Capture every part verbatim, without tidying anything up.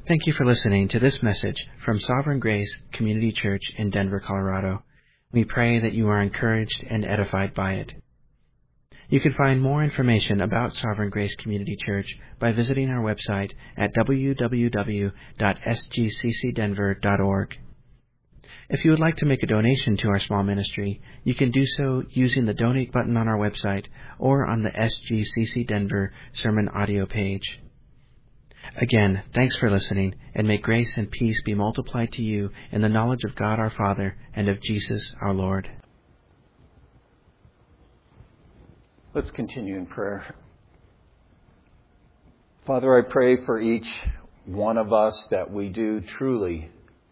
Thank you for listening to this message from Sovereign Grace Community Church in Denver, Colorado. We pray that you are encouraged and edified by it. You can find more information about Sovereign Grace Community Church by visiting our website at w w w dot s g c c denver dot org. If you would like to make a donation to our small ministry, you can do so using the donate button on our website or on the S G C C Denver sermon audio page. Again, thanks for listening, and may grace and peace be multiplied to you in the knowledge of God our Father and of Jesus our Lord. Let's continue in prayer. Father, I pray for each one of us that we do truly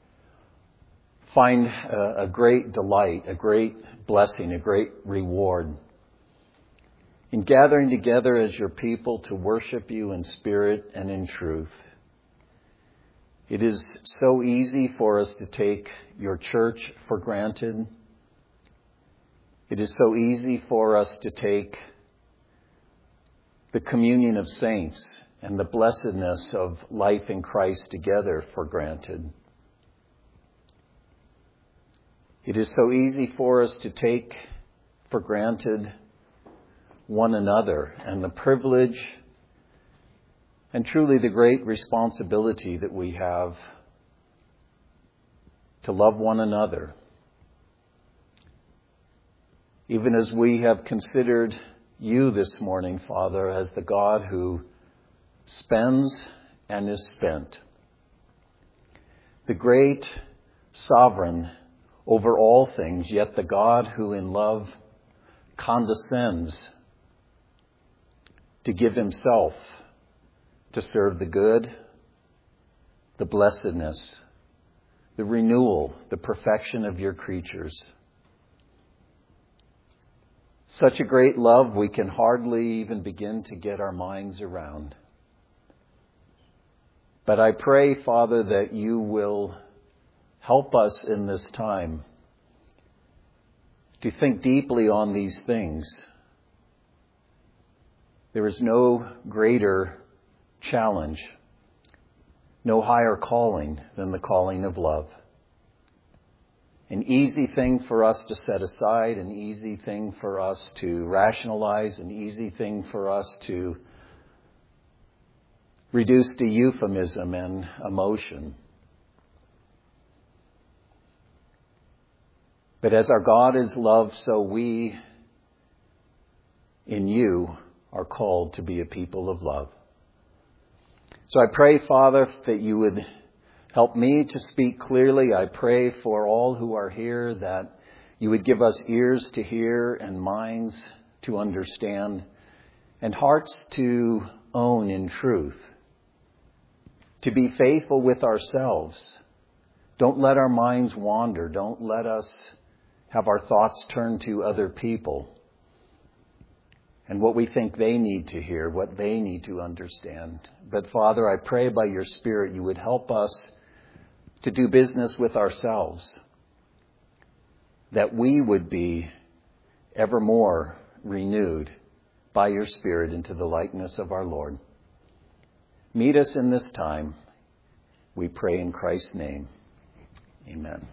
find a, a great delight, a great blessing, a great reward in gathering together as your people to worship you in spirit and in truth. It is so easy for us to take your church for granted. It is so easy for us to take the communion of saints and the blessedness of life in Christ together for granted. It is so easy for us to take for granted one another and the privilege and truly the great responsibility that we have to love one another. Even as we have considered you this morning, Father, as the God who spends and is spent, the great sovereign over all things, yet the God who in love condescends to give himself to serve the good, the blessedness, the renewal, the perfection of your creatures. Such a great love we can hardly even begin to get our minds around. But I pray, Father, that you will help us in this time to think deeply on these things. There is no greater challenge, no higher calling than the calling of love. An easy thing for us to set aside, an easy thing for us to rationalize, an easy thing for us to reduce to euphemism and emotion. But as our God is love, so we in you are called to be a people of love. So I pray, Father, that you would help me to speak clearly. I pray for all who are here that you would give us ears to hear and minds to understand and hearts to own in truth, to be faithful with ourselves. Don't let our minds wander. Don't let us have our thoughts turned to other people and what we think they need to hear, what they need to understand. But Father, I pray by your Spirit you would help us to do business with ourselves, that we would be ever more renewed by your Spirit into the likeness of our Lord. Meet us in this time, we pray in Christ's name. Amen.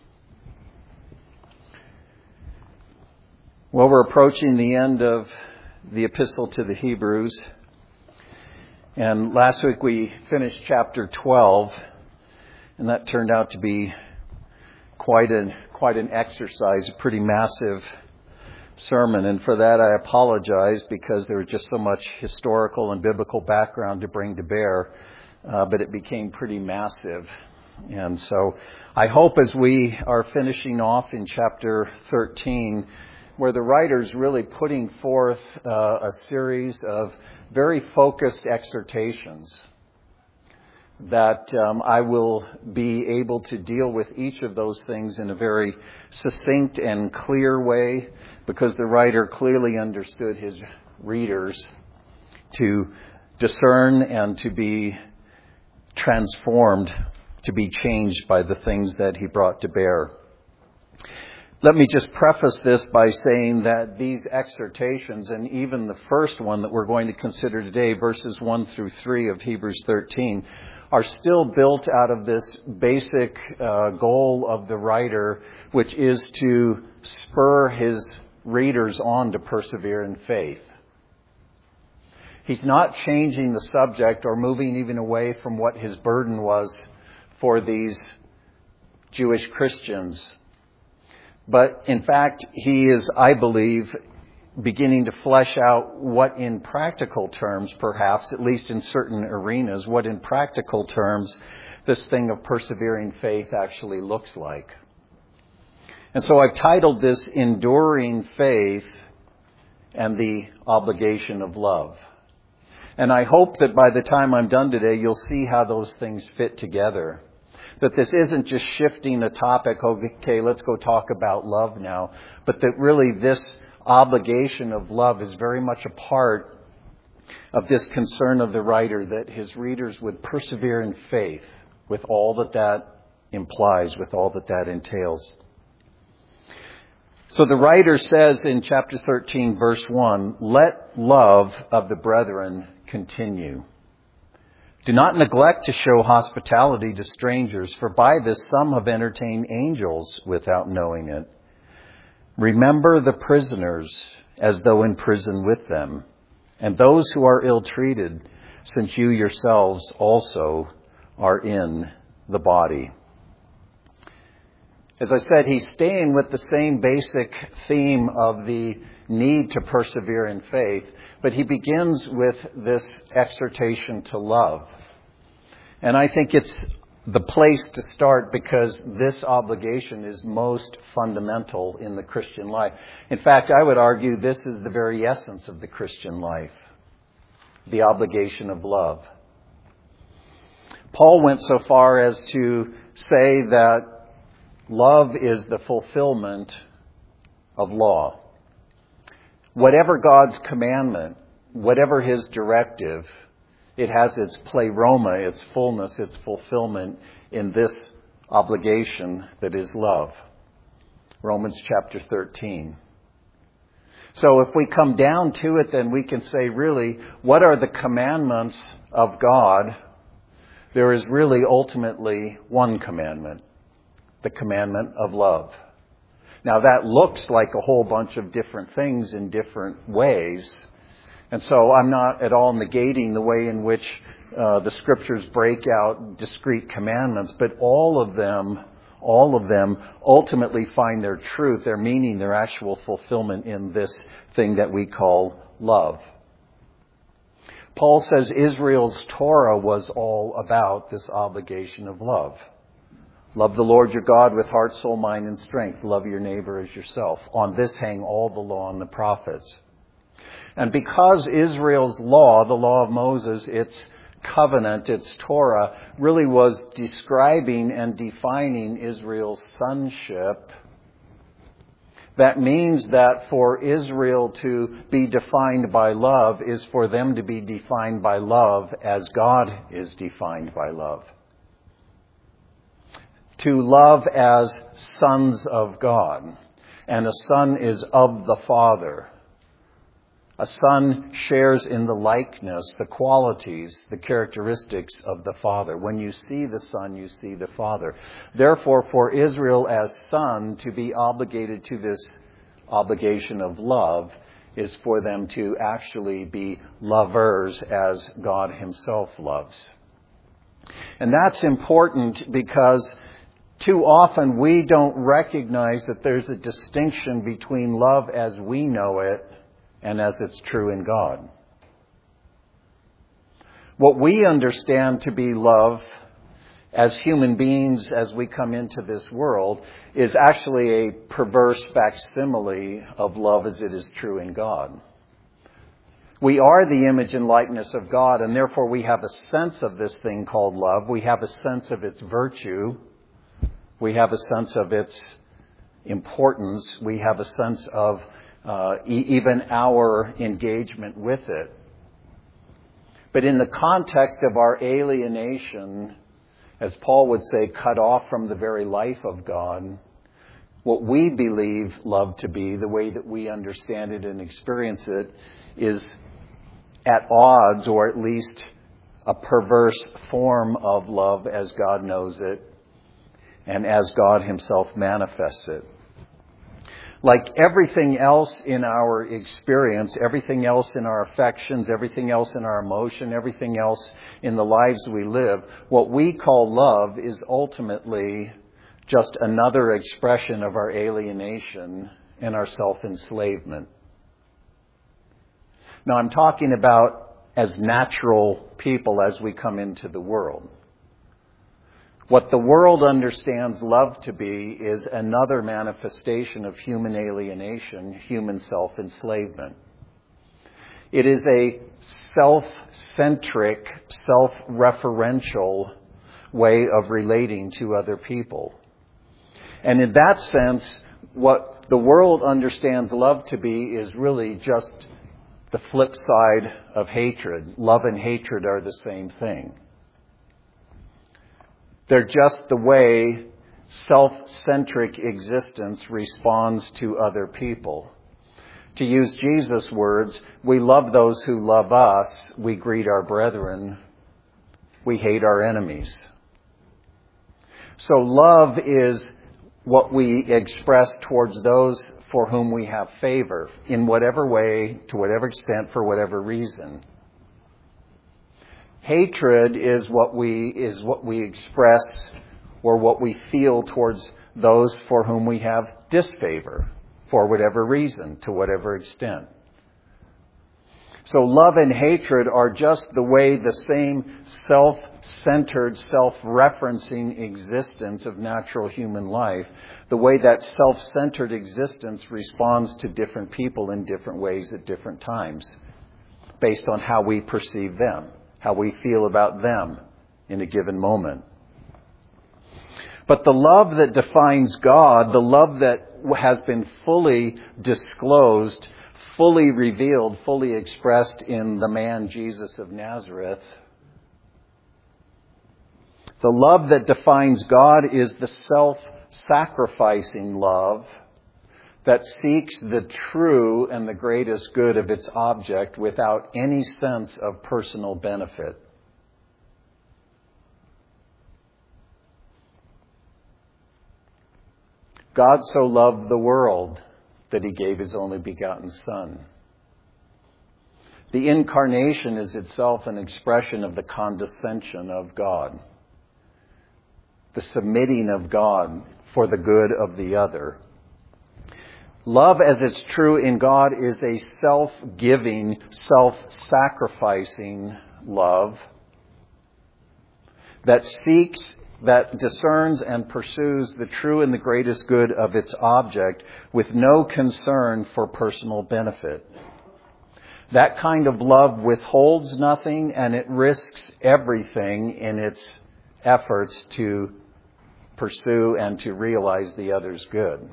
Well, we're approaching the end of the epistle to the Hebrews. And last week we finished chapter twelve, and that turned out to be quite an quite an exercise, a pretty massive sermon. And for that I apologize, because there was just so much historical and biblical background to bring to bear, uh, but it became pretty massive. And so I hope as we are finishing off in chapter thirteen, where the writer's really putting forth uh, a series of very focused exhortations, that um, I will be able to deal with each of those things in a very succinct and clear way, because the writer clearly understood his readers to discern and to be transformed, to be changed by the things that he brought to bear. Let me just preface this by saying that these exhortations, and even the first one that we're going to consider today, verses one through three of Hebrews thirteen, are still built out of this basic uh, goal of the writer, which is to spur his readers on to persevere in faith. He's not changing the subject or moving even away from what his burden was for these Jewish Christians. But in fact, he is, I believe, beginning to flesh out what in practical terms, perhaps, at least in certain arenas, what in practical terms this thing of persevering faith actually looks like. And so I've titled this Enduring Faith and the Obligation of Love. And I hope that by the time I'm done today, you'll see how those things fit together. That this isn't just shifting a topic, okay, let's go talk about love now, but that really this obligation of love is very much a part of this concern of the writer, that his readers would persevere in faith with all that that implies, with all that that entails. So the writer says in chapter thirteen, verse one, "Let love of the brethren continue. Do not neglect to show hospitality to strangers, for by this some have entertained angels without knowing it. Remember the prisoners as though in prison with them, and those who are ill-treated, since you yourselves also are in the body." As I said, he's staying with the same basic theme of the need to persevere in faith, but he begins with this exhortation to love. And I think it's the place to start because this obligation is most fundamental in the Christian life. In fact, I would argue this is the very essence of the Christian life, the obligation of love. Paul went so far as to say that love is the fulfillment of law. Whatever God's commandment, whatever his directive, it has its pleroma, its fullness, its fulfillment in this obligation that is love. Romans chapter thirteen. So if we come down to it, then we can say, really, what are the commandments of God? There is really ultimately one commandment, the commandment of love. Now that looks like a whole bunch of different things in different ways. And so I'm not at all negating the way in which uh, the scriptures break out discrete commandments, but all of them, all of them ultimately find their truth, their meaning, their actual fulfillment in this thing that we call love. Paul says Israel's Torah was all about this obligation of love. Love the Lord your God with heart, soul, mind, and strength. Love your neighbor as yourself. On this hang all the law and the prophets. And because Israel's law, the law of Moses, its covenant, its Torah, really was describing and defining Israel's sonship, that means that for Israel to be defined by love is for them to be defined by love as God is defined by love. To love as sons of God. And a son is of the Father. A son shares in the likeness, the qualities, the characteristics of the Father. When you see the Son, you see the Father. Therefore, for Israel as son to be obligated to this obligation of love is for them to actually be lovers as God himself loves. And that's important because too often we don't recognize that there's a distinction between love as we know it and as it's true in God. What we understand to be love as human beings as we come into this world is actually a perverse facsimile of love as it is true in God. We are the image and likeness of God, and therefore we have a sense of this thing called love. We have a sense of its virtue. We have a sense of its importance. We have a sense of uh, e- even our engagement with it. But in the context of our alienation, as Paul would say, cut off from the very life of God, what we believe love to be, the way that we understand it and experience it, is at odds, or at least a perverse form of love as God knows it and as God himself manifests it. Like everything else in our experience, everything else in our affections, everything else in our emotion, everything else in the lives we live, what we call love is ultimately just another expression of our alienation and our self-enslavement. Now, I'm talking about as natural people as we come into the world. What the world understands love to be is another manifestation of human alienation, human self-enslavement. It is a self-centric, self-referential way of relating to other people. And in that sense, what the world understands love to be is really just the flip side of hatred. Love and hatred are the same thing. They're just the way self-centric existence responds to other people. To use Jesus' words, we love those who love us, we greet our brethren, we hate our enemies. So love is what we express towards those for whom we have favor, in whatever way, to whatever extent, for whatever reason. Hatred is what we is what we express or what we feel towards those for whom we have disfavor, for whatever reason, to whatever extent. So love and hatred are just the way the same self-centered, self-referencing existence of natural human life, the way that self-centered existence responds to different people in different ways at different times, based on how we perceive them, how we feel about them in a given moment. But the love that defines God, the love that has been fully disclosed, fully revealed, fully expressed in the man Jesus of Nazareth, the love that defines God is the self-sacrificing love that seeks the true and the greatest good of its object without any sense of personal benefit. God so loved the world that he gave his only begotten Son. The incarnation is itself an expression of the condescension of God, the submitting of God for the good of the other. Love, as it's true in God, is a self-giving, self-sacrificing love that seeks, that discerns and pursues the true and the greatest good of its object with no concern for personal benefit. That kind of love withholds nothing and it risks everything in its efforts to pursue and to realize the other's good.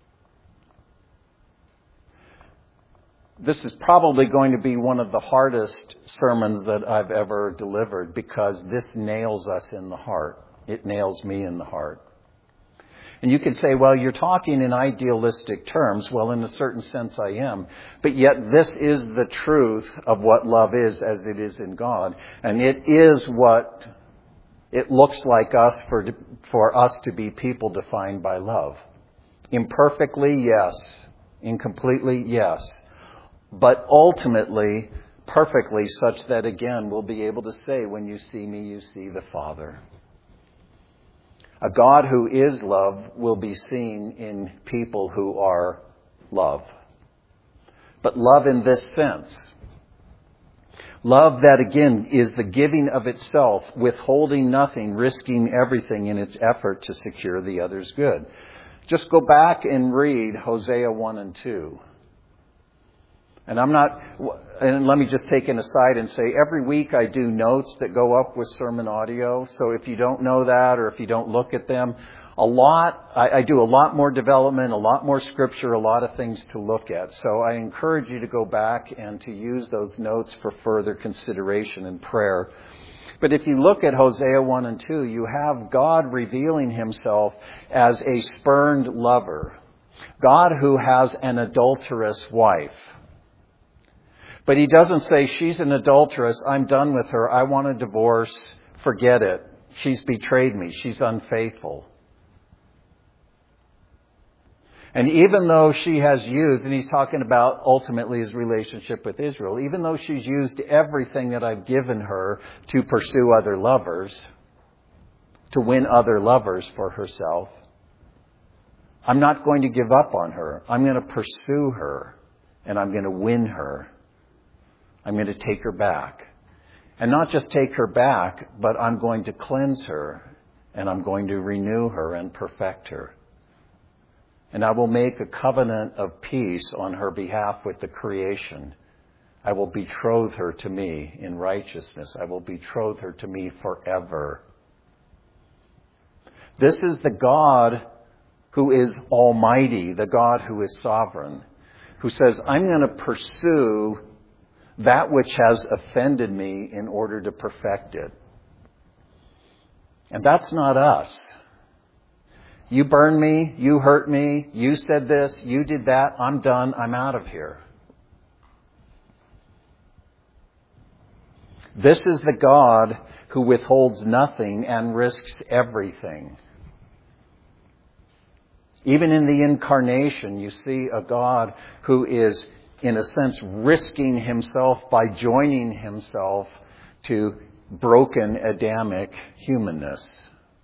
This is probably going to be one of the hardest sermons that I've ever delivered because this nails us in the heart. It nails me in the heart. And you could say, well, you're talking in idealistic terms. Well, in a certain sense I am. But yet this is the truth of what love is as it is in God. And it is what it looks like us for, for us to be people defined by love. Imperfectly, yes. Incompletely, yes. But ultimately, perfectly, such that, again, we'll be able to say, when you see me, you see the Father. A God who is love will be seen in people who are love. But love in this sense. Love that, again, is the giving of itself, withholding nothing, risking everything in its effort to secure the other's good. Just go back and read Hosea one and two. And I'm not, and let me just take an aside and say, every week I do notes that go up with sermon audio. So if you don't know that, or if you don't look at them, a lot, I, I do a lot more development, a lot more scripture, a lot of things to look at. So I encourage you to go back and to use those notes for further consideration and prayer. But if you look at Hosea one and two, you have God revealing himself as a spurned lover. God who has an adulterous wife. But he doesn't say, she's an adulteress, I'm done with her, I want a divorce, forget it. She's betrayed me, she's unfaithful. And even though she has used, and he's talking about ultimately his relationship with Israel, even though she's used everything that I've given her to pursue other lovers, to win other lovers for herself, I'm not going to give up on her. I'm going to pursue her, and I'm going to win her. I'm going to take her back. And not just take her back, but I'm going to cleanse her, and I'm going to renew her and perfect her. And I will make a covenant of peace on her behalf with the creation. I will betroth her to me in righteousness. I will betroth her to me forever. This is the God who is almighty, the God who is sovereign, who says, I'm going to pursue that which has offended me in order to perfect it. And that's not us. You burned me, you hurt me, you said this, you did that, I'm done, I'm out of here. This is the God who withholds nothing and risks everything. Even in the incarnation, you see a God who is, in a sense, risking himself by joining himself to broken Adamic humanness.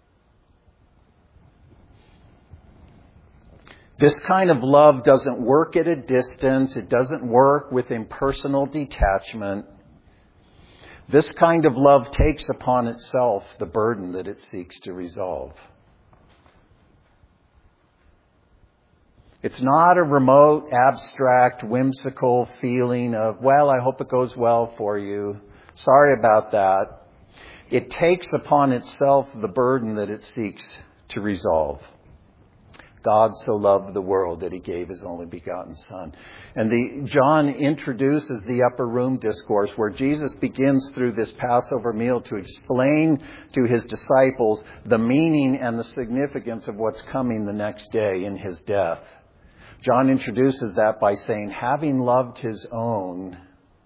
This kind of love doesn't work at a distance. It doesn't work with impersonal detachment. This kind of love takes upon itself the burden that it seeks to resolve. It's not a remote, abstract, whimsical feeling of, well, I hope it goes well for you. Sorry about that. It takes upon itself the burden that it seeks to resolve. God so loved the world that he gave his only begotten Son. And the John introduces the upper room discourse where Jesus begins through this Passover meal to explain to his disciples the meaning and the significance of what's coming the next day in his death. John introduces that by saying, having loved his own,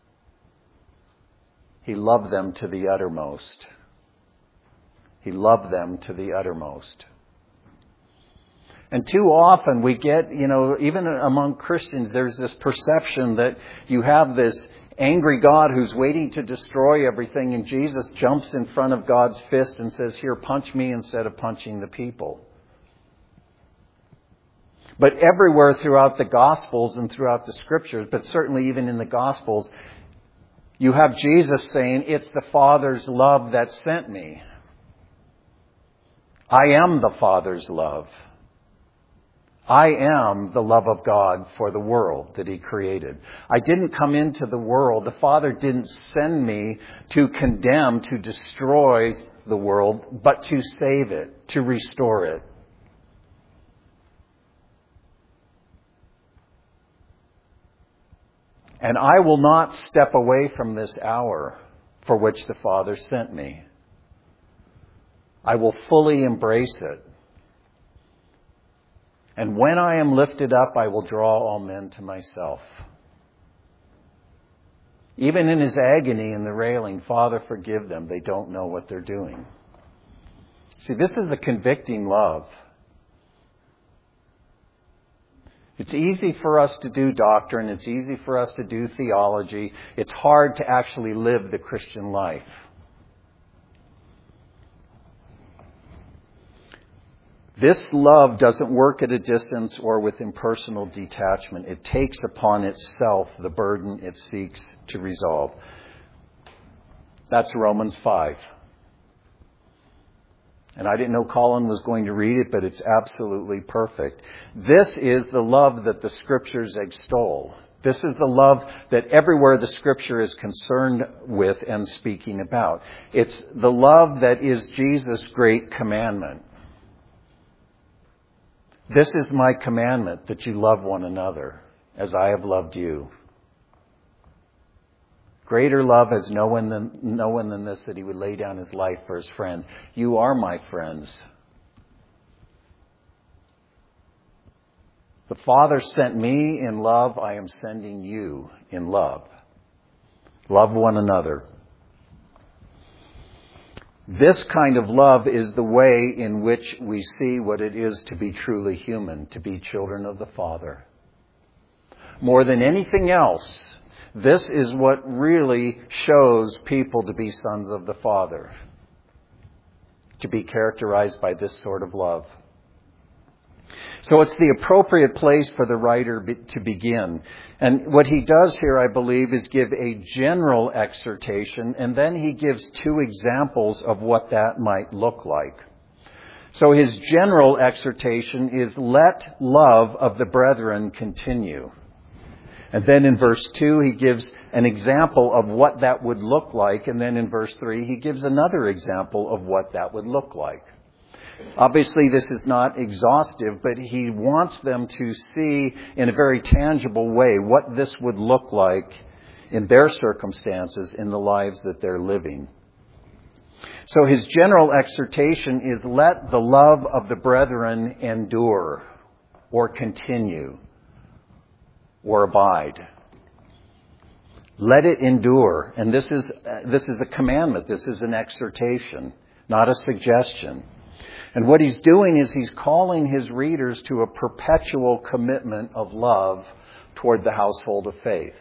he loved them to the uttermost. He loved them to the uttermost. And too often we get, you know, even among Christians, there's this perception that you have this angry God who's waiting to destroy everything, and Jesus jumps in front of God's fist and says, here, punch me instead of punching the people. But everywhere throughout the Gospels and throughout the Scriptures, but certainly even in the Gospels, you have Jesus saying, it's the Father's love that sent me. I am the Father's love. I am the love of God for the world that he created. I didn't come into the world. The Father didn't send me to condemn, to destroy the world, but to save it, to restore it. And I will not step away from this hour for which the Father sent me. I will fully embrace it. And when I am lifted up, I will draw all men to myself. Even in his agony in the railing, Father, forgive them. They don't know what they're doing. See, this is a convicting love. It's easy for us to do doctrine. It's easy for us to do theology. It's hard to actually live the Christian life. This love doesn't work at a distance or with impersonal detachment. It takes upon itself the burden it seeks to resolve. That's Romans five. And I didn't know Colin was going to read it, but it's absolutely perfect. This is the love that the Scriptures extol. This is the love that everywhere the Scripture is concerned with and speaking about. It's the love that is Jesus' great commandment. This is my commandment, that you love one another as I have loved you. Greater love has no one than, no one than this, that he would lay down his life for his friends. You are my friends. The Father sent me in love. I am sending you in love. Love one another. This kind of love is the way in which we see what it is to be truly human, to be children of the Father. More than anything else, this is what really shows people to be sons of the Father, to be characterized by this sort of love. So it's the appropriate place for the writer be, to begin. And what he does here, I believe, is give a general exhortation, and then he gives two examples of what that might look like. So his general exhortation is, let love of the brethren continue. And then in verse two, he gives an example of what that would look like. And then in verse three, he gives another example of what that would look like. Obviously, this is not exhaustive, but he wants them to see in a very tangible way what this would look like in their circumstances, in the lives that they're living. So his general exhortation is, let the love of the brethren endure, or continue, or abide. Let it endure. And this is, uh, this is a commandment. This is an exhortation, not a suggestion. And what he's doing is he's calling his readers to a perpetual commitment of love toward the household of faith.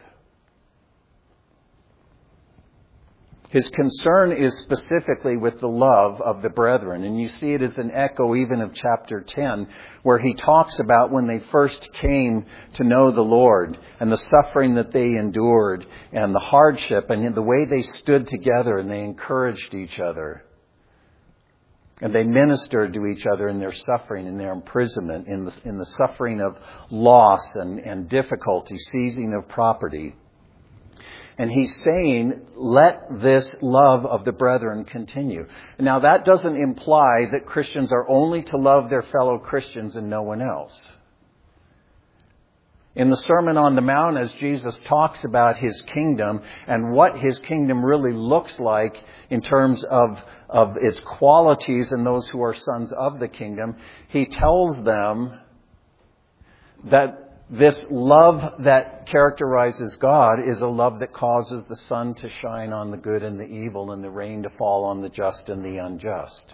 His concern is specifically with the love of the brethren. And you see it as an echo even of chapter ten, where he talks about when they first came to know the Lord and the suffering that they endured and the hardship and the way they stood together and they encouraged each other. And they ministered to each other in their suffering, in their imprisonment, in the, in the suffering of loss and, and difficulty, seizing of property. And he's saying, let this love of the brethren continue. Now, that doesn't imply that Christians are only to love their fellow Christians and no one else. In the Sermon on the Mount, as Jesus talks about his kingdom and what his kingdom really looks like in terms of, of its qualities and those who are sons of the kingdom, he tells them that this love that characterizes God is a love that causes the sun to shine on the good and the evil and the rain to fall on the just and the unjust.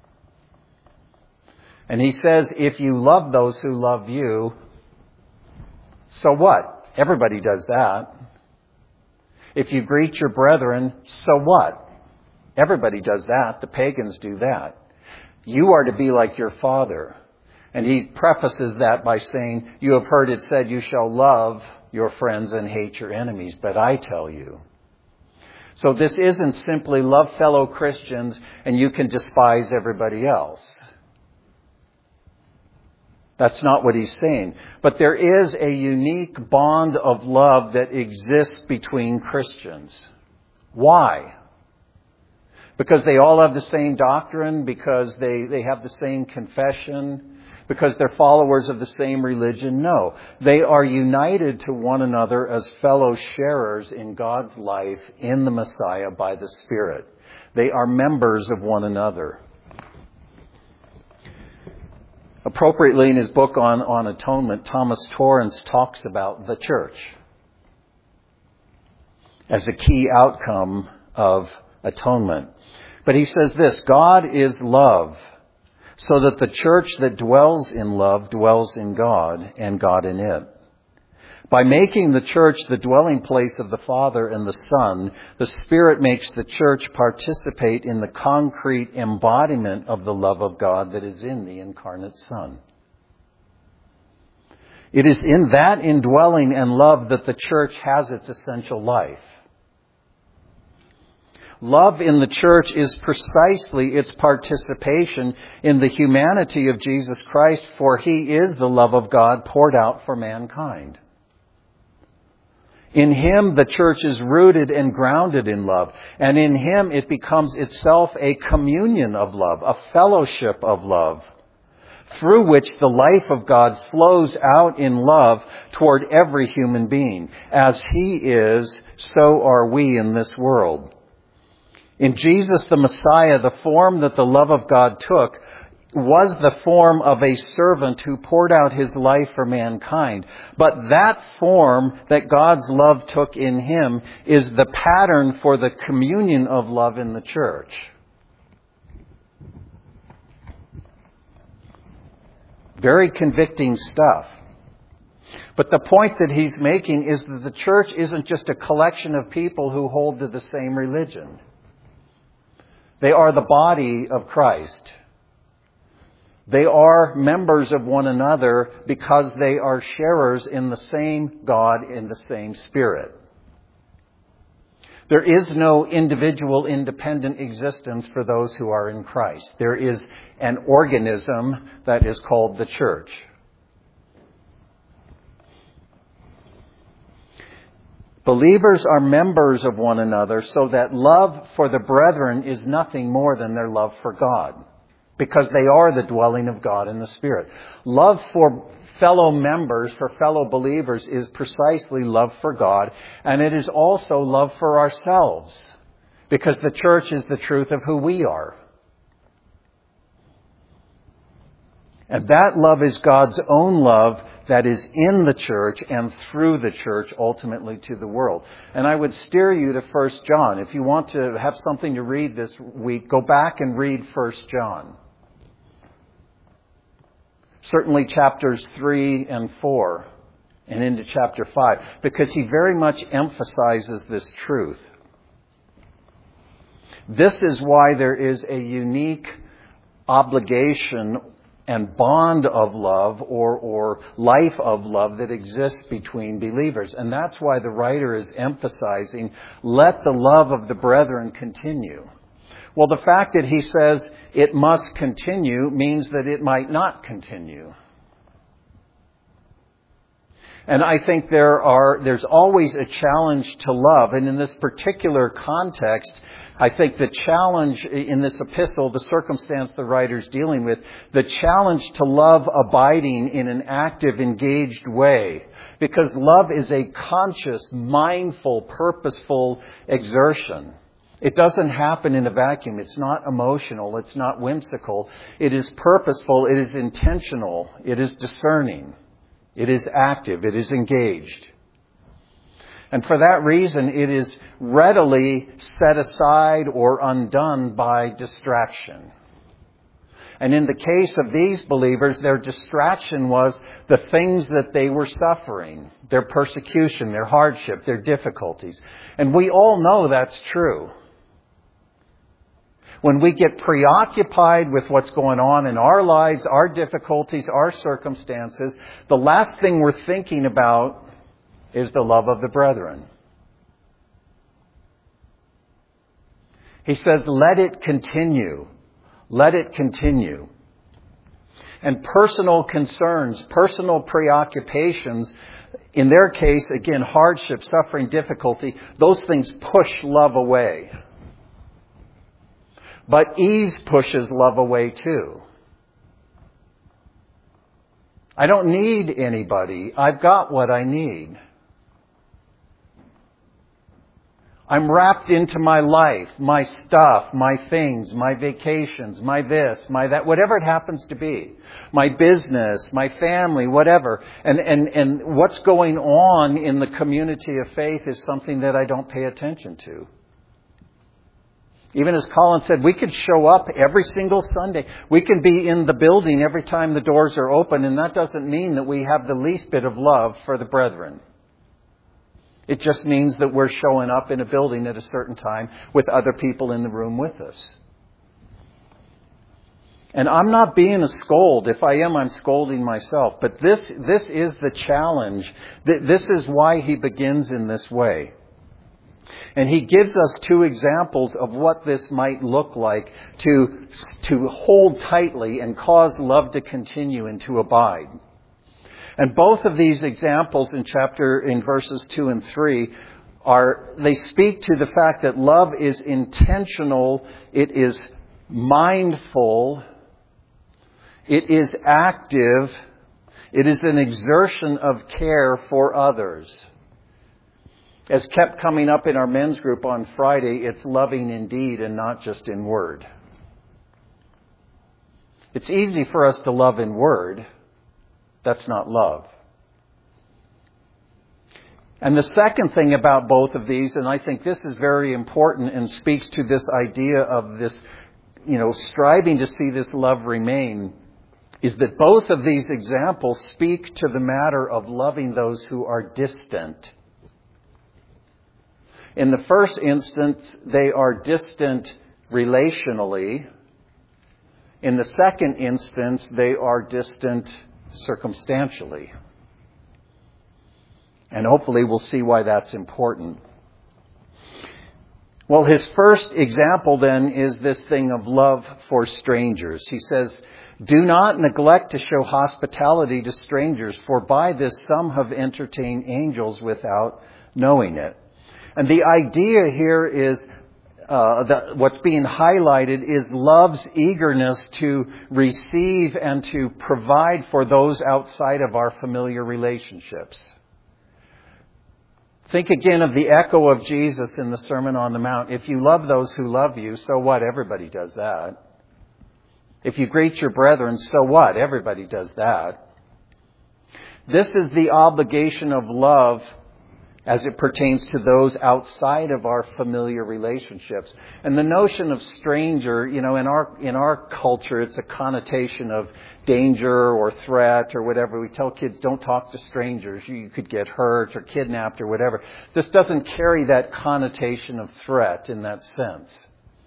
And he says, if you love those who love you, so what? Everybody does that. If you greet your brethren, so what? Everybody does that. The pagans do that. You are to be like your Father. And he prefaces that by saying, you have heard it said, you shall love your friends and hate your enemies. But I tell you. So this isn't simply love fellow Christians and you can despise everybody else. That's not what he's saying. But there is a unique bond of love that exists between Christians. Why? Because they all have the same doctrine? Because they, they have the same confession? Because they're followers of the same religion? No. They are united to one another as fellow sharers in God's life in the Messiah by the Spirit. They are members of one another. Appropriately, in his book on, on atonement, Thomas Torrance talks about the church as a key outcome of atonement. But he says this, God is love, so that the church that dwells in love dwells in God and God in it. By making the church the dwelling place of the Father and the Son, the Spirit makes the church participate in the concrete embodiment of the love of God that is in the incarnate Son. It is in that indwelling and love that the church has its essential life. Love in the church is precisely its participation in the humanity of Jesus Christ, for he is the love of God poured out for mankind. In him, the church is rooted and grounded in love. And in him, it becomes itself a communion of love, a fellowship of love, through which the life of God flows out in love toward every human being. As he is, so are we in this world. In Jesus the Messiah, the form that the love of God took was the form of a servant who poured out his life for mankind. But that form that God's love took in him is the pattern for the communion of love in the church. Very convicting stuff. But the point that he's making is that the church isn't just a collection of people who hold to the same religion. They are the body of Christ. They are members of one another because they are sharers in the same God, in the same Spirit. There is no individual independent existence for those who are in Christ. There is an organism that is called the church. Believers are members of one another so that love for the brethren is nothing more than their love for God, because they are the dwelling of God in the Spirit. Love for fellow members, for fellow believers, is precisely love for God, and it is also love for ourselves, because the church is the truth of who we are. And that love is God's own love that is in the church and through the church ultimately to the world. And I would steer you to First John. If you want to have something to read this week, go back and read First John. Certainly chapters three and four and into chapter five, because he very much emphasizes this truth. This is why there is a unique obligation and bond of love or, or life of love that exists between believers. And that's why the writer is emphasizing, let the love of the brethren continue. Well, the fact that he says it must continue means that it might not continue. And I think there are, there's always a challenge to love. And in this particular context, I think the challenge in this epistle, the circumstance the writer's dealing with, the challenge to love abiding in an active, engaged way. Because love is a conscious, mindful, purposeful exertion. It doesn't happen in a vacuum. It's not emotional. It's not whimsical. It is purposeful. It is intentional. It is discerning. It is active. It is engaged. And for that reason, it is readily set aside or undone by distraction. And in the case of these believers, their distraction was the things that they were suffering, their persecution, their hardship, their difficulties. And we all know that's true. When we get preoccupied with what's going on in our lives, our difficulties, our circumstances, the last thing we're thinking about is the love of the brethren. He says, let it continue. Let it continue. And personal concerns, personal preoccupations, in their case, again, hardship, suffering, difficulty, those things push love away. But ease pushes love away too. I don't need anybody. I've got what I need. I'm wrapped into my life, my stuff, my things, my vacations, my this, my that, whatever it happens to be. My business, my family, whatever. And, and, and what's going on in the community of faith is something that I don't pay attention to. Even as Colin said, we could show up every single Sunday. We can be in the building every time the doors are open, and that doesn't mean that we have the least bit of love for the brethren. It just means that we're showing up in a building at a certain time with other people in the room with us. And I'm not being a scold. If I am, I'm scolding myself. But this, this is the challenge. This is why he begins in this way. And he gives us two examples of what this might look like to, to hold tightly and cause love to continue and to abide. And both of these examples in chapter, in verses two and three, are, they speak to the fact that love is intentional, it is mindful, it is active, it is an exertion of care for others. As kept coming up in our men's group on Friday, it's loving in deed and not just in word. It's easy for us to love in word. That's not love. And the second thing about both of these, and I think this is very important and speaks to this idea of this, you know, striving to see this love remain, is that both of these examples speak to the matter of loving those who are distant. In the first instance, they are distant relationally. In the second instance, they are distant circumstantially. And hopefully we'll see why that's important. Well, his first example then is this thing of love for strangers. He says, "Do not neglect to show hospitality to strangers, for by this some have entertained angels without knowing it." And the idea here is, uh, that what's being highlighted is love's eagerness to receive and to provide for those outside of our familiar relationships. Think again of the echo of Jesus in the Sermon on the Mount. If you love those who love you, so what? Everybody does that. If you greet your brethren, so what? Everybody does that. This is the obligation of love as it pertains to those outside of our familiar relationships. And the notion of stranger, you know, in our in our culture, it's a connotation of danger or threat or whatever. We tell kids, don't talk to strangers. You could get hurt or kidnapped or whatever. This doesn't carry that connotation of threat in that sense.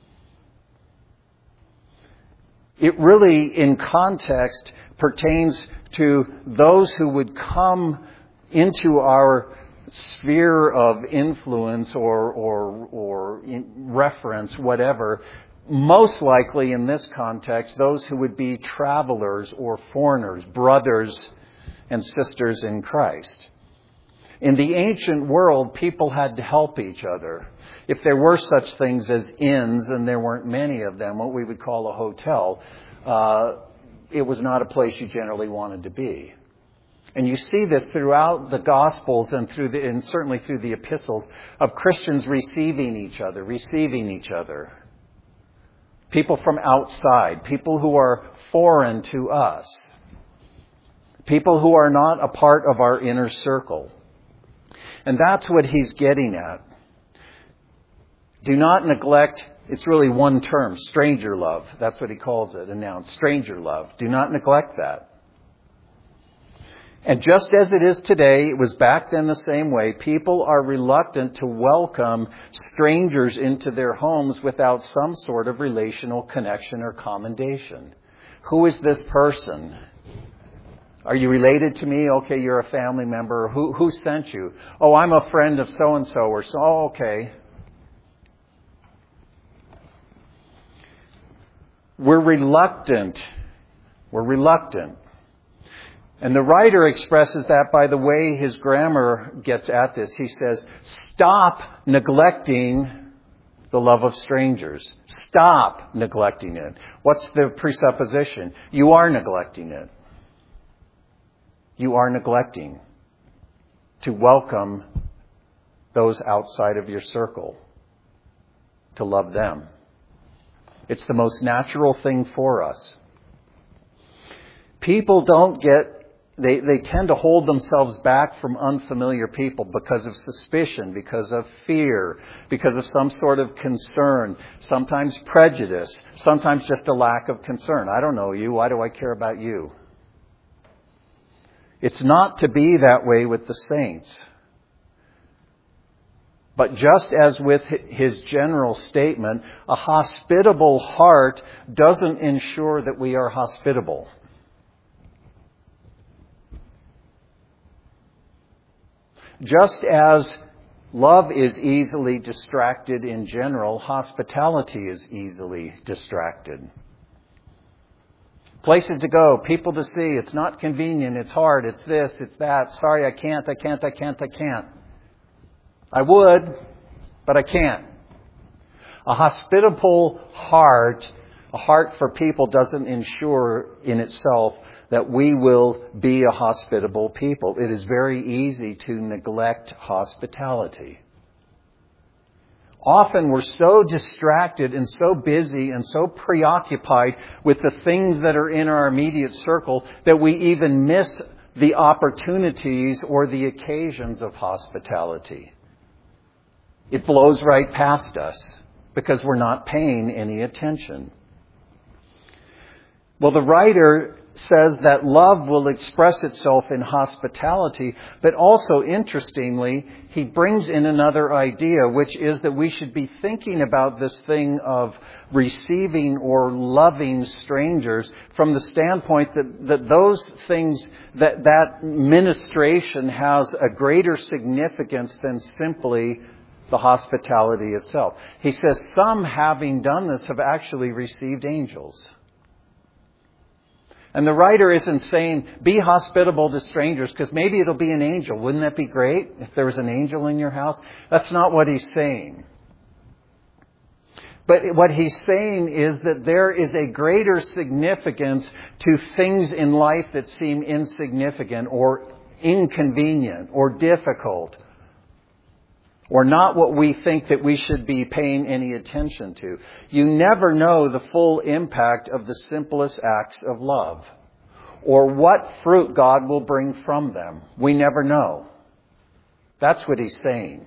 It really, in context, pertains to those who would come into our sphere of influence or or or reference, whatever. Most likely in this context, those who would be travelers or foreigners, brothers and sisters in Christ. In the ancient world, people had to help each other. If there were such things as inns, and there weren't many of them, what we would call a hotel, uh, it was not a place you generally wanted to be. And you see this throughout the Gospels and through the, and certainly through the epistles of Christians receiving each other, receiving each other. People from outside, people who are foreign to us, people who are not a part of our inner circle. And that's what he's getting at. Do not neglect, it's really one term, stranger love. That's what he calls it, a noun, stranger love. Do not neglect that. And just as it is today, it was back then the same way. People are reluctant to welcome strangers into their homes without some sort of relational connection or commendation. Who is this person? Are you related to me? Okay, you're a family member. Who, who sent you? Oh, I'm a friend of so-and-so or so. Oh, okay. We're reluctant. We're reluctant. And the writer expresses that by the way his grammar gets at this. He says, stop neglecting the love of strangers. Stop neglecting it. What's the presupposition? You are neglecting it. You are neglecting to welcome those outside of your circle, to love them. It's the most natural thing for us. People don't get They, they tend to hold themselves back from unfamiliar people because of suspicion, because of fear, because of some sort of concern, sometimes prejudice, sometimes just a lack of concern. I don't know you. Why do I care about you? It's not to be that way with the saints. But just as with his general statement, a hospitable heart doesn't ensure that we are hospitable. Just as love is easily distracted in general, hospitality is easily distracted. Places to go, people to see, it's not convenient, it's hard, it's this, it's that. Sorry, I can't, I can't, I can't, I can't. I would, but I can't. A hospitable heart, a heart for people doesn't ensure in itself that we will be a hospitable people. It is very easy to neglect hospitality. Often we're so distracted and so busy and so preoccupied with the things that are in our immediate circle that we even miss the opportunities or the occasions of hospitality. It blows right past us because we're not paying any attention. Well, the writer says that love will express itself in hospitality, but also, interestingly, he brings in another idea, which is that we should be thinking about this thing of receiving or loving strangers from the standpoint that, that those things, that that ministration has a greater significance than simply the hospitality itself. He says some, having done this, have actually received angels. And the writer isn't saying, be hospitable to strangers, because maybe it'll be an angel. Wouldn't that be great if there was an angel in your house? That's not what he's saying. But what he's saying is that there is a greater significance to things in life that seem insignificant or inconvenient or difficult, or not what we think that we should be paying any attention to. You never know the full impact of the simplest acts of love, or what fruit God will bring from them. We never know. That's what he's saying.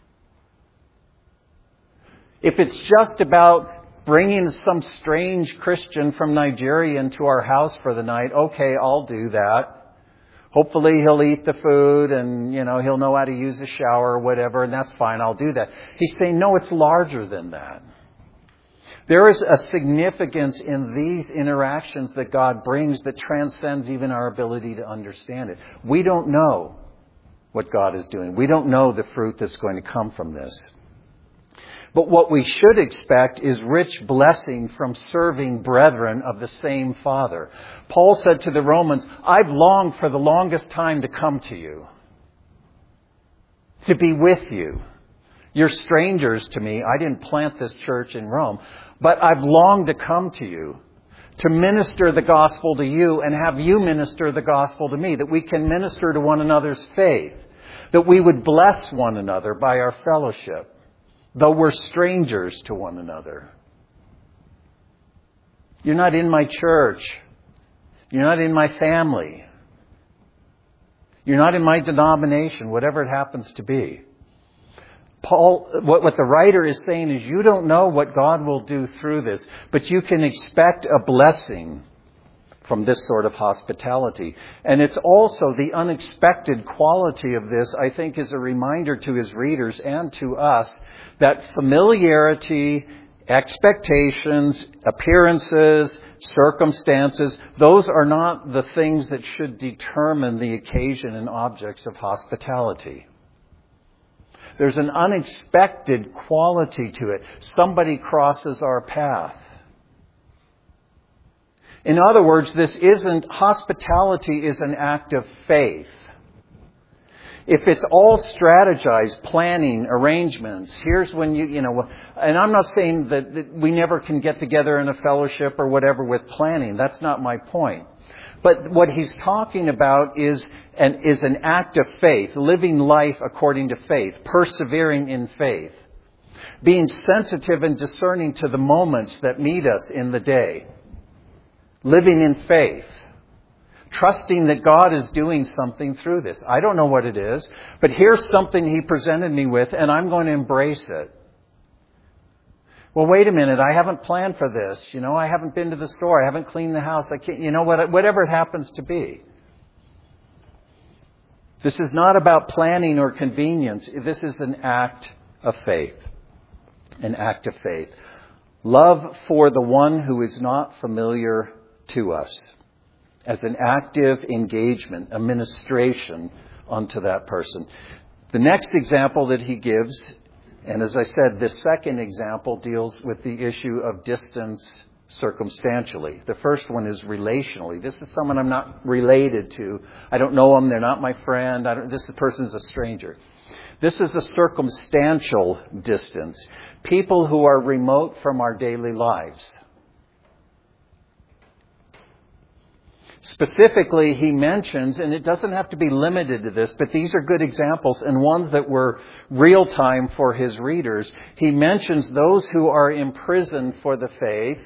If it's just about bringing some strange Christian from Nigeria into our house for the night, okay, I'll do that. Hopefully he'll eat the food and, you know, he'll know how to use a shower or whatever, and that's fine, I'll do that. He's saying, no, it's larger than that. There is a significance in these interactions that God brings that transcends even our ability to understand it. We don't know what God is doing. We don't know the fruit that's going to come from this. But what we should expect is rich blessing from serving brethren of the same Father. Paul said to the Romans, I've longed for the longest time to come to you, to be with you. You're strangers to me. I didn't plant this church in Rome, but I've longed to come to you, to minister the gospel to you and have you minister the gospel to me, that we can minister to one another's faith, that we would bless one another by our fellowship, though we're strangers to one another. You're not in my church. You're not in my family. You're not in my denomination, whatever it happens to be. Paul, what, what the writer is saying is you don't know what God will do through this, but you can expect a blessing from this sort of hospitality. And it's also the unexpected quality of this, I think, is a reminder to his readers and to us that familiarity, expectations, appearances, circumstances, those are not the things that should determine the occasion and objects of hospitality. There's an unexpected quality to it. Somebody crosses our path. In other words, this isn't, hospitality is an act of faith. If it's all strategized, planning, arrangements, here's when you, you know, and I'm not saying that, that we never can get together in a fellowship or whatever with planning. That's not my point. But what he's talking about is an, is an act of faith, living life according to faith, persevering in faith, being sensitive and discerning to the moments that meet us in the day. Living in faith, trusting that God is doing something through this. I don't know what it is, but here's something he presented me with, and I'm going to embrace it. Well, wait a minute, I haven't planned for this. You know, I haven't been to the store. I haven't cleaned the house. I can't, you know, whatever it happens to be. This is not about planning or convenience. This is an act of faith. An act of faith. Love for the one who is not familiar to us, as an active engagement, a ministration unto that person. The next example that he gives, and as I said, this second example deals with the issue of distance circumstantially. The first one is relationally. This is someone I'm not related to. I don't know them. They're not my friend. I don't, this person is a stranger. This is a circumstantial distance. People who are remote from our daily lives. Specifically, he mentions, and it doesn't have to be limited to this, but these are good examples and ones that were real time for his readers. He mentions those who are imprisoned for the faith,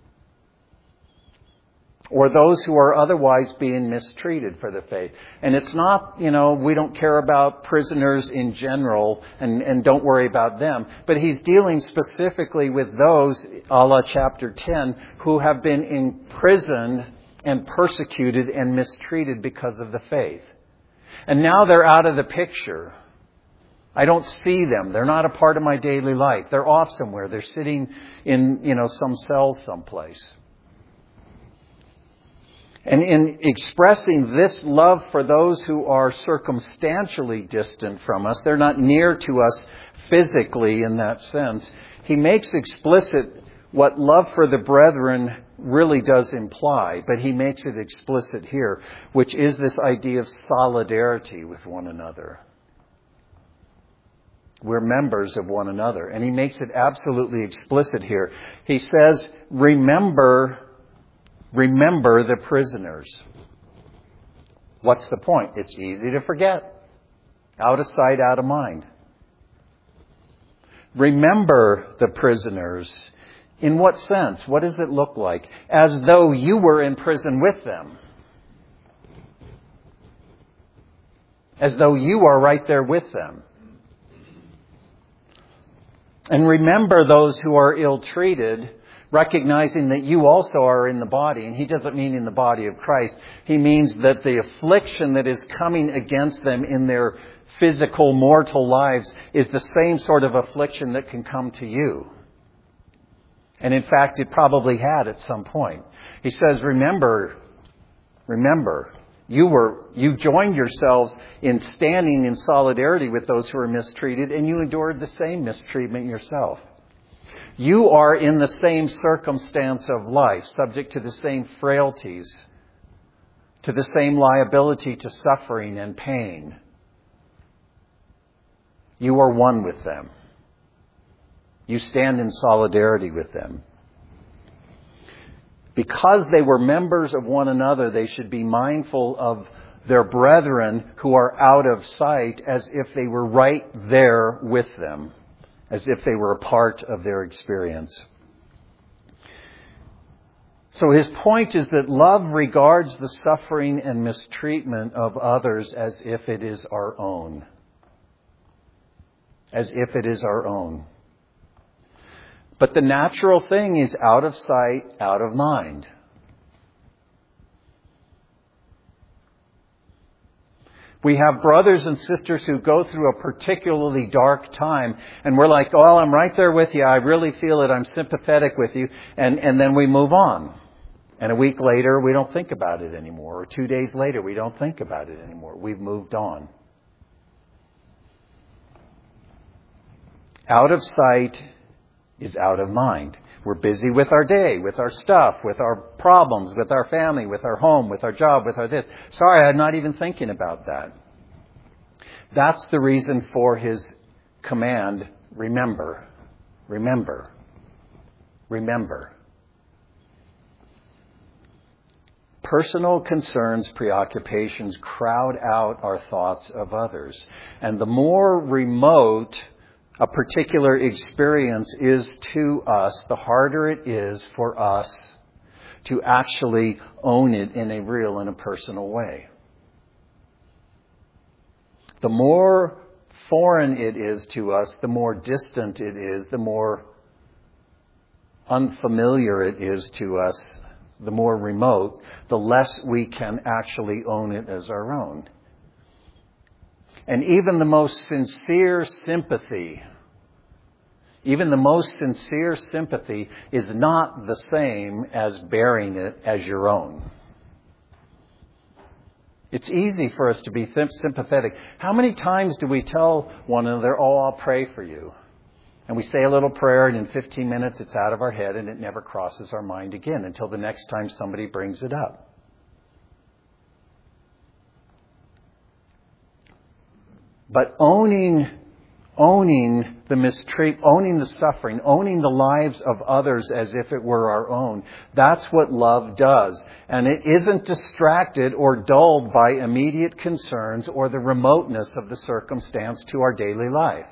or those who are otherwise being mistreated for the faith. And it's not, you know, we don't care about prisoners in general and, and don't worry about them. But he's dealing specifically with those, a la chapter ten, who have been imprisoned and persecuted and mistreated because of the faith. And now they're out of the picture. I don't see them. They're not a part of my daily life. They're off somewhere. They're sitting in, you know, some cell someplace. And in expressing this love for those who are circumstantially distant from us, they're not near to us physically in that sense, he makes explicit what love for the brethren really does imply, but he makes it explicit here, which is this idea of solidarity with one another. We're members of one another. And he makes it absolutely explicit here. He says, remember Remember the prisoners. What's the point? It's easy to forget. Out of sight, out of mind. Remember the prisoners. In what sense? What does it look like? As though you were in prison with them. As though you are right there with them. And remember those who are ill-treated, recognizing that you also are in the body. And he doesn't mean in the body of Christ. He means that the affliction that is coming against them in their physical, mortal lives is the same sort of affliction that can come to you. And in fact, it probably had at some point. He says, remember, remember, you were, you joined yourselves in standing in solidarity with those who are mistreated, and you endured the same mistreatment yourself. You are in the same circumstance of life, subject to the same frailties, to the same liability to suffering and pain. You are one with them. You stand in solidarity with them. Because they were members of one another, they should be mindful of their brethren who are out of sight as if they were right there with them. As if they were a part of their experience. So his point is that love regards the suffering and mistreatment of others as if it is our own. As if it is our own. But the natural thing is out of sight, out of mind. We have brothers and sisters who go through a particularly dark time, and we're like, oh, I'm right there with you. I really feel it. I'm sympathetic with you. And, and then we move on. And a week later, we don't think about it anymore. Or two days later, we don't think about it anymore. We've moved on. Out of sight is out of mind. We're busy with our day, with our stuff, with our problems, with our family, with our home, with our job, with our this. Sorry, I'm not even thinking about that. That's the reason for his command, remember, remember, remember. Personal concerns, preoccupations crowd out our thoughts of others. And the more remote a particular experience is to us, the harder it is for us to actually own it in a real and a personal way. The more foreign it is to us, the more distant it is, the more unfamiliar it is to us, the more remote, the less we can actually own it as our own. And even the most sincere sympathy, even the most sincere sympathy is not the same as bearing it as your own. It's easy for us to be sympathetic. How many times do we tell one another, oh, I'll pray for you? And we say a little prayer, and in fifteen minutes it's out of our head, and it never crosses our mind again until the next time somebody brings it up. But owning owning the mistreat, owning the suffering, owning the lives of others as if it were our own. That's what love does. And it isn't distracted or dulled by immediate concerns or the remoteness of the circumstance to our daily life.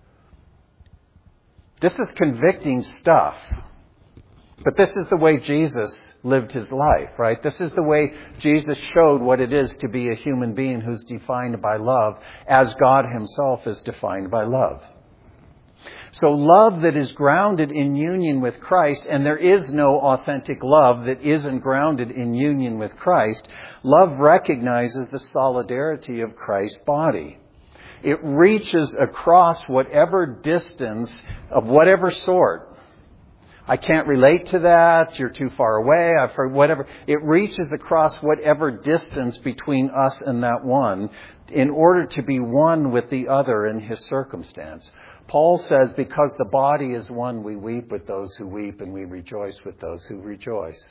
This is convicting stuff. But this is the way Jesus lived his life, right? This is the way Jesus showed what it is to be a human being who's defined by love, as God himself is defined by love. So love that is grounded in union with Christ, and there is no authentic love that isn't grounded in union with Christ, love recognizes the solidarity of Christ's body. It reaches across whatever distance of whatever sort. I can't relate to that. You're too far away. I've heard whatever. It reaches across whatever distance between us and that one in order to be one with the other in his circumstance. Paul says, because the body is one, we weep with those who weep and we rejoice with those who rejoice.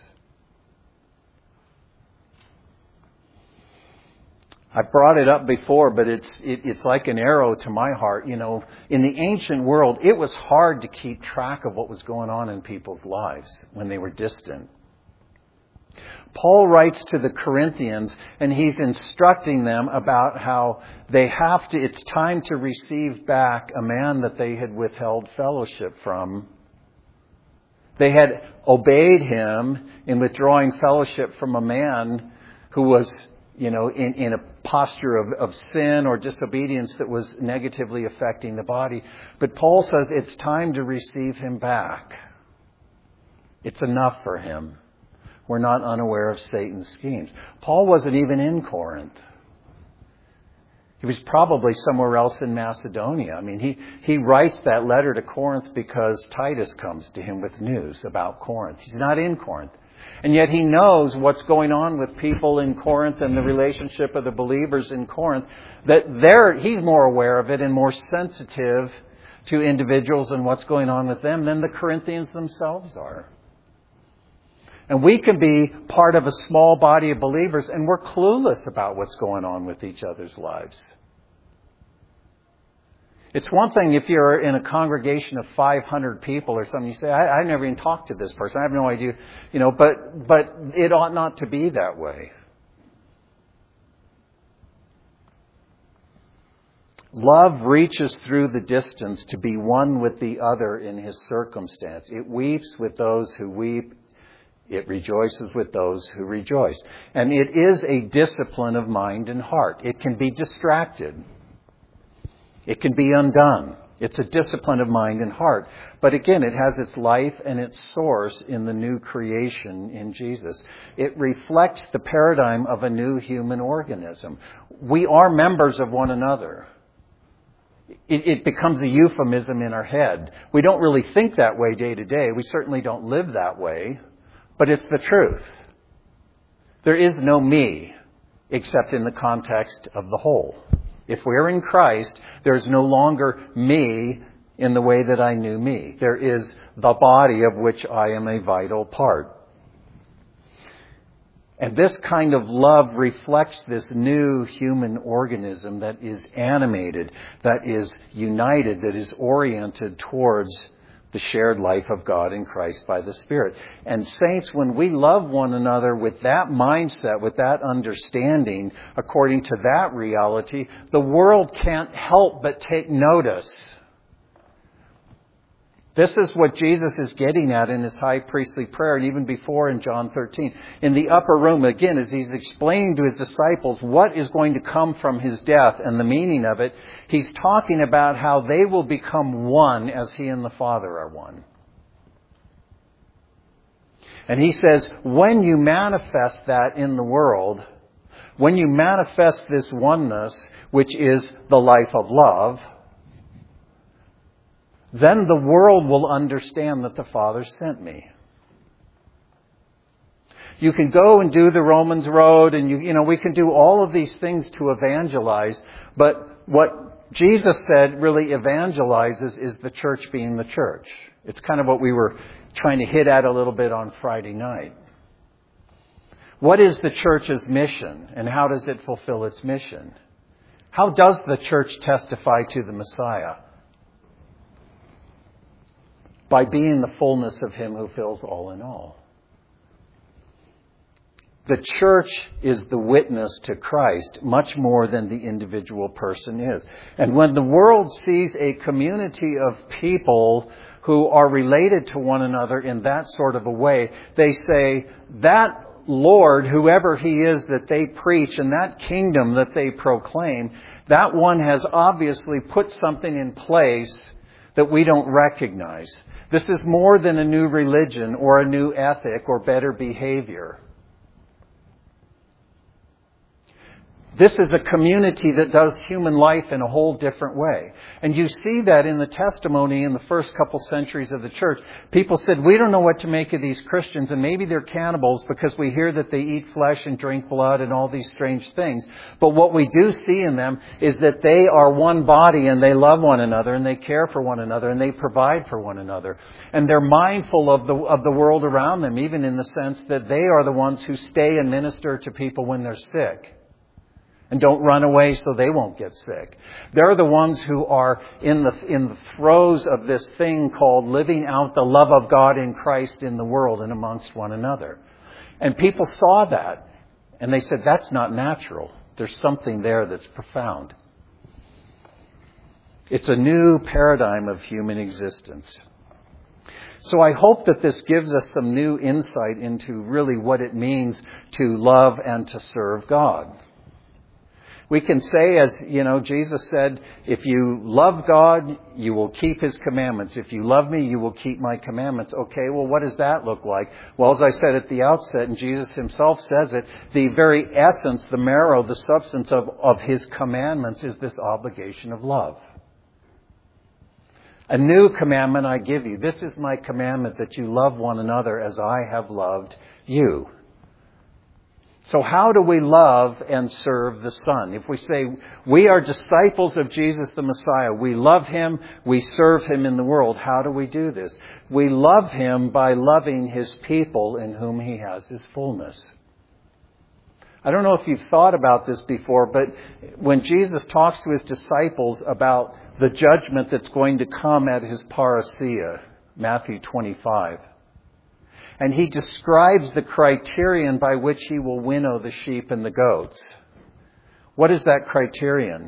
I brought it up before, but it's it, it's like an arrow to my heart. You know, in the ancient world, it was hard to keep track of what was going on in people's lives when they were distant. Paul writes to the Corinthians, and he's instructing them about how they have to, it's time to receive back a man that they had withheld fellowship from. They had obeyed him in withdrawing fellowship from a man who was, you know, in, in a posture of, of sin or disobedience that was negatively affecting the body. But Paul says it's time to receive him back. It's enough for him. We're not unaware of Satan's schemes. Paul wasn't even in Corinth. He was probably somewhere else in Macedonia. I mean, he, he writes that letter to Corinth because Titus comes to him with news about Corinth. He's not in Corinth. And yet he knows what's going on with people in Corinth and the relationship of the believers in Corinth, that they're, he's more aware of it and more sensitive to individuals and what's going on with them than the Corinthians themselves are. And we can be part of a small body of believers and we're clueless about what's going on with each other's lives. It's one thing if you're in a congregation of five hundred people or something, you say, I, I never even talked to this person. I have no idea, you know, but, but it ought not to be that way. Love reaches through the distance to be one with the other in his circumstance. It weeps with those who weep. It rejoices with those who rejoice. And it is a discipline of mind and heart. It can be distracted. It can be undone. It's a discipline of mind and heart. But again, it has its life and its source in the new creation in Jesus. It reflects the paradigm of a new human organism. We are members of one another. It, it becomes a euphemism in our head. We don't really think that way day to day. We certainly don't live that way. But it's the truth. There is no me except in the context of the whole. If we're in Christ, there's no longer me in the way that I knew me. There is the body of which I am a vital part. And this kind of love reflects this new human organism that is animated, that is united, that is oriented towards the shared life of God in Christ by the Spirit. And saints, when we love one another with that mindset, with that understanding, according to that reality, the world can't help but take notice. This is what Jesus is getting at in his high priestly prayer, and even before in John thirteen. In the upper room, again, as he's explaining to his disciples what is going to come from his death and the meaning of it, he's talking about how they will become one as he and the Father are one. And he says, when you manifest that in the world, when you manifest this oneness, which is the life of love, then the world will understand that the Father sent me. You can go and do the Romans Road, and you, you know, we can do all of these things to evangelize, but what Jesus said really evangelizes is the church being the church. It's kind of what we were trying to hit at a little bit on Friday night. What is the church's mission, and how does it fulfill its mission? How does the church testify to the Messiah? by being the fullness of Him who fills all in all. The church is the witness to Christ much more than the individual person is. And when the world sees a community of people who are related to one another in that sort of a way, they say, that Lord, whoever He is that they preach, and that kingdom that they proclaim, that one has obviously put something in place that we don't recognize. This is more than a new religion or a new ethic or better behavior. This is a community that does human life in a whole different way. And you see that in the testimony in the first couple centuries of the church. People said, we don't know what to make of these Christians, and maybe they're cannibals because we hear that they eat flesh and drink blood and all these strange things. But what we do see in them is that they are one body and they love one another and they care for one another and they provide for one another. And they're mindful of the, of the world around them, even in the sense that they are the ones who stay and minister to people when they're sick. And don't run away so they won't get sick. They're the ones who are in the in the throes of this thing called living out the love of God in Christ in the world and amongst one another. And people saw that. And they said, that's not natural. There's something there that's profound. It's a new paradigm of human existence. So I hope that this gives us some new insight into really what it means to love and to serve God. We can say, as you know, Jesus said, if you love God, you will keep His commandments. If you love me, you will keep my commandments. Okay, well, what does that look like? Well, as I said at the outset, and Jesus Himself says it, the very essence, the marrow, the substance of, of His commandments is this obligation of love. A new commandment I give you. This is my commandment, that you love one another as I have loved you. So how do we love and serve the Son? If we say we are disciples of Jesus the Messiah, we love Him, we serve Him in the world, how do we do this? We love Him by loving His people in whom He has His fullness. I don't know if you've thought about this before, but when Jesus talks to His disciples about the judgment that's going to come at His parousia, Matthew twenty-five, and He describes the criterion by which He will winnow the sheep and the goats. What is that criterion?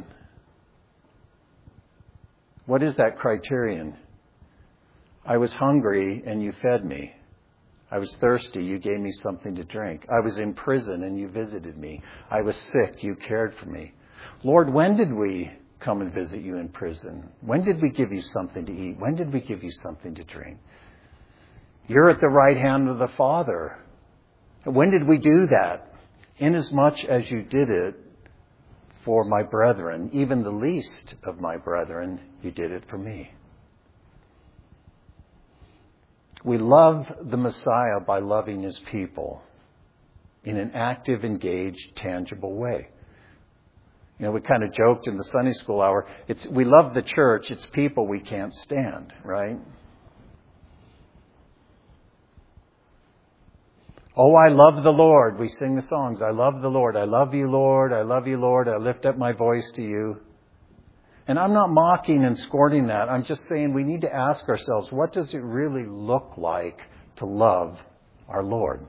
What is that criterion? I was hungry and you fed me. I was thirsty, you gave me something to drink. I was in prison and you visited me. I was sick, you cared for me. Lord, when did we come and visit you in prison? When did we give you something to eat? When did we give you something to drink? You're at the right hand of the Father. When did we do that? Inasmuch as you did it for my brethren, even the least of my brethren, you did it for me. We love the Messiah by loving His people in an active, engaged, tangible way. You know, we kind of joked in the Sunday school hour, it's we love the church, it's people we can't stand, right? Oh, I love the Lord. We sing the songs. I love the Lord. I love you, Lord. I love you, Lord. I lift up my voice to you. And I'm not mocking and scorning that. I'm just saying we need to ask ourselves, what does it really look like to love our Lord?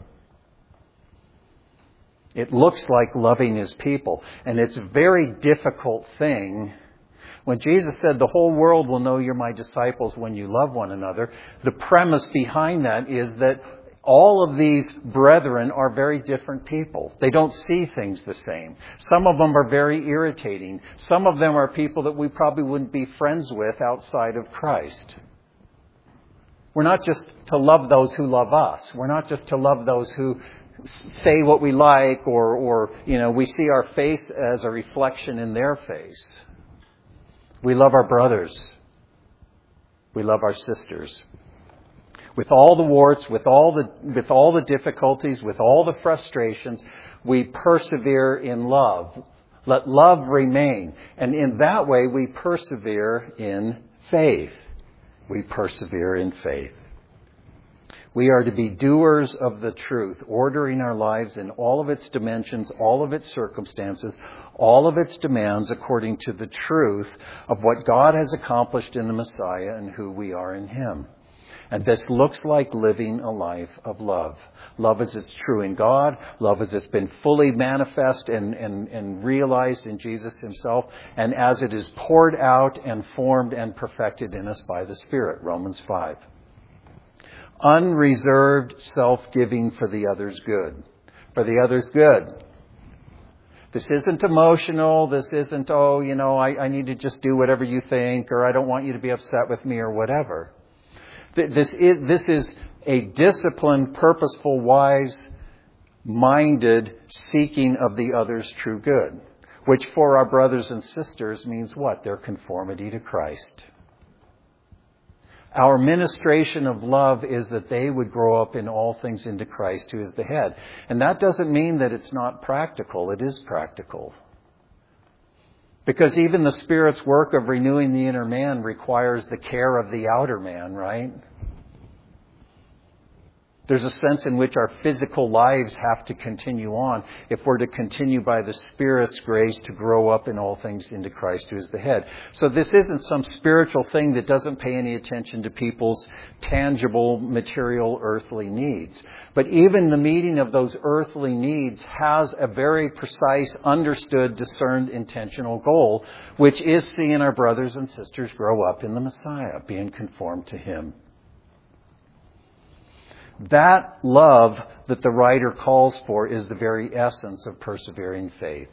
It looks like loving His people. And it's a very difficult thing. When Jesus said, the whole world will know you're my disciples when you love one another, the premise behind that is that all of these brethren are very different people. They don't see things the same. Some of them are very irritating. Some of them are people that we probably wouldn't be friends with outside of Christ. We're not just to love those who love us. We're not just to love those who say what we like or, or you know, we see our face as a reflection in their face. We love our brothers. We love our sisters. With all the warts, with all the with all the difficulties, with all the frustrations, we persevere in love. Let love remain. And in that way, we persevere in faith. We persevere in faith. We are to be doers of the truth, ordering our lives in all of its dimensions, all of its circumstances, all of its demands according to the truth of what God has accomplished in the Messiah and who we are in Him. And this looks like living a life of love. Love as it's true in God. Love as it's been fully manifest and, and, and realized in Jesus himself. And as it is poured out and formed and perfected in us by the Spirit. Romans five. Unreserved self-giving for the other's good. For the other's good. This isn't emotional. This isn't, oh, you know, I, I need to just do whatever you think, or I don't want you to be upset with me, or whatever. This is, this is a disciplined, purposeful, wise-minded seeking of the other's true good, which for our brothers and sisters means what? Their conformity to Christ. Our ministration of love is that they would grow up in all things into Christ, who is the head. And that doesn't mean that it's not practical. It is practical. Because even the Spirit's work of renewing the inner man requires the care of the outer man, right? There's a sense in which our physical lives have to continue on if we're to continue by the Spirit's grace to grow up in all things into Christ, who is the head. So this isn't some spiritual thing that doesn't pay any attention to people's tangible, material, earthly needs. But even the meeting of those earthly needs has a very precise, understood, discerned, intentional goal, which is seeing our brothers and sisters grow up in the Messiah, being conformed to him. That love that the writer calls for is the very essence of persevering faith.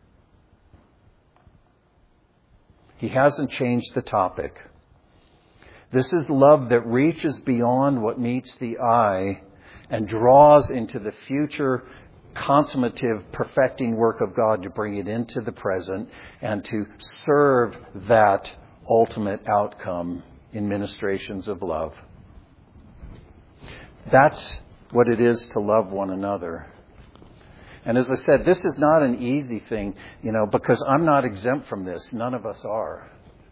He hasn't changed the topic. This is love that reaches beyond what meets the eye and draws into the future consummative, perfecting work of God to bring it into the present and to serve that ultimate outcome in ministrations of love. That's what it is to love one another. And as I said, this is not an easy thing, you know, because I'm not exempt from this. None of us are.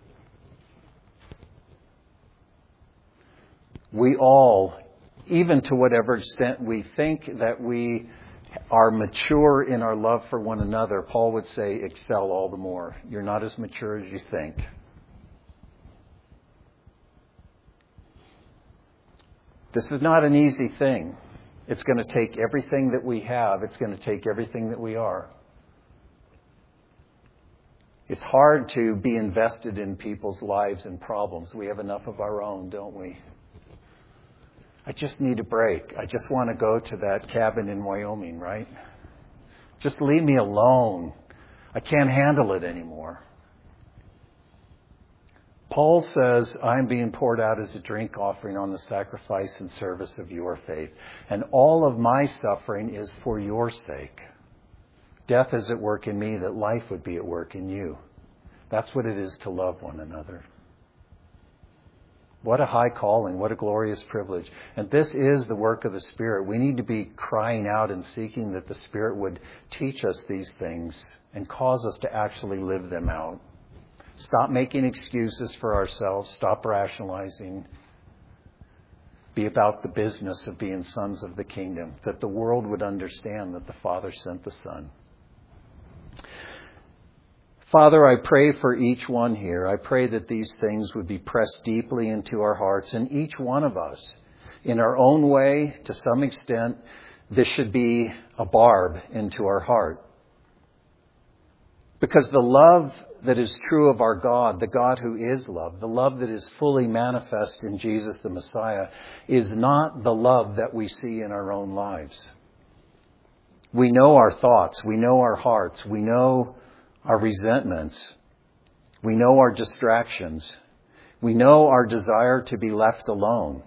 We all, even to whatever extent we think that we are mature in our love for one another, Paul would say, excel all the more. You're not as mature as you think. This is not an easy thing. It's going to take everything that we have. It's going to take everything that we are. It's hard to be invested in people's lives and problems. We have enough of our own, don't we? I just need a break. I just want to go to that cabin in Wyoming, right? Just leave me alone. I can't handle it anymore. Paul says, I'm being poured out as a drink offering on the sacrifice and service of your faith. And all of my suffering is for your sake. Death is at work in me, that life would be at work in you. That's what it is to love one another. What a high calling. What a glorious privilege. And this is the work of the Spirit. We need to be crying out and seeking that the Spirit would teach us these things and cause us to actually live them out. Stop making excuses for ourselves. Stop rationalizing. Be about the business of being sons of the kingdom. That the world would understand that the Father sent the Son. Father, I pray for each one here. I pray that these things would be pressed deeply into our hearts. And each one of us, in our own way, to some extent, this should be a barb into our heart. Because the love that is true of our God, the God who is love, the love that is fully manifest in Jesus the Messiah, is not the love that we see in our own lives. We know our thoughts. We know our hearts. We know our resentments. We know our distractions. We know our desire to be left alone.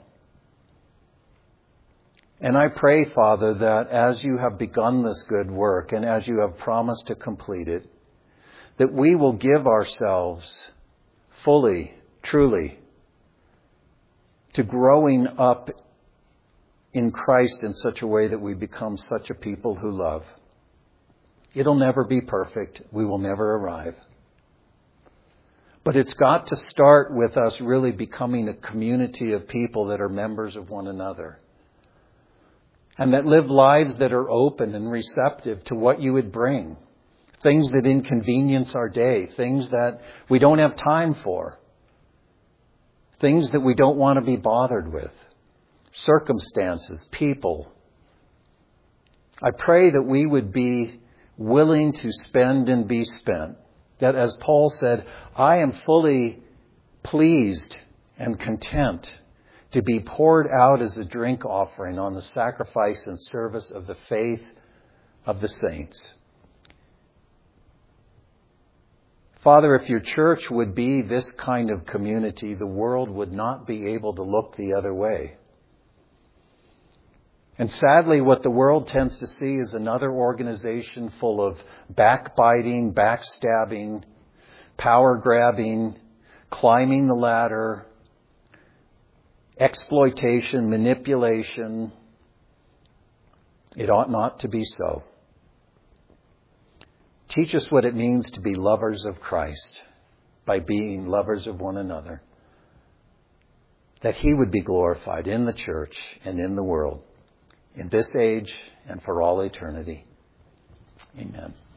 And I pray, Father, that as you have begun this good work and as you have promised to complete it, that we will give ourselves fully, truly, to growing up in Christ in such a way that we become such a people who love. It'll never be perfect. We will never arrive. But it's got to start with us really becoming a community of people that are members of one another. And that live lives that are open and receptive to what you would bring. Things that inconvenience our day. Things that we don't have time for. things that we don't want to be bothered with, circumstances, people. I pray that we would be willing to spend and be spent. That, as Paul said, I am fully pleased and content to be poured out as a drink offering on the sacrifice and service of the faith of the saints. Father, if your church would be this kind of community, the world would not be able to look the other way. And sadly, what the world tends to see is another organization full of backbiting, backstabbing, power-grabbing, climbing the ladder, exploitation, manipulation. It ought not to be so. Teach us what it means to be lovers of Christ by being lovers of one another, that He would be glorified in the church and in the world, in this age and for all eternity. Amen.